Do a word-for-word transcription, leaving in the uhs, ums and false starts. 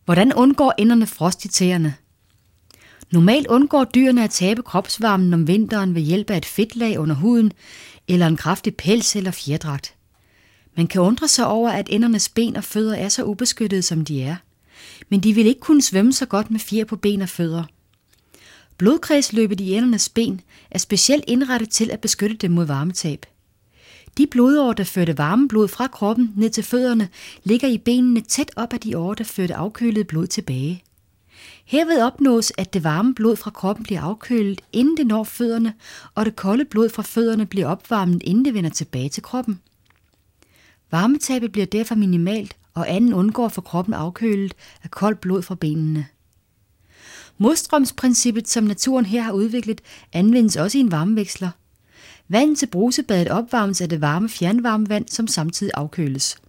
Hvordan undgår ænderne frost i tæerne? Normalt undgår dyrene at tabe kropsvarmen om vinteren ved hjælp af et fedtlag under huden eller en kraftig pels eller fjerdragt. Man kan undre sig over, at ændernes ben og fødder er så ubeskyttede, som de er. Men de vil ikke kunne svømme så godt med fjer på ben og fødder. Blodkredsløbet i ændernes ben er specielt indrettet til at beskytte dem mod varmetab. De blodårer, der førte varmeblod fra kroppen ned til fødderne, ligger i benene tæt op ad de årer, der førte afkølet blod tilbage. Herved opnås, at det varme blod fra kroppen bliver afkølet, inden det når fødderne, og det kolde blod fra fødderne bliver opvarmet, inden det vender tilbage til kroppen. Varmetabet bliver derfor minimalt, og anden undgår for kroppen afkølet af koldt blod fra benene. Modstrømsprincippet, som naturen her har udviklet, anvendes også i en varmeveksler. Vandet til brusebadet opvarmes af det varme fjernvarmevand, som samtidig afkøles.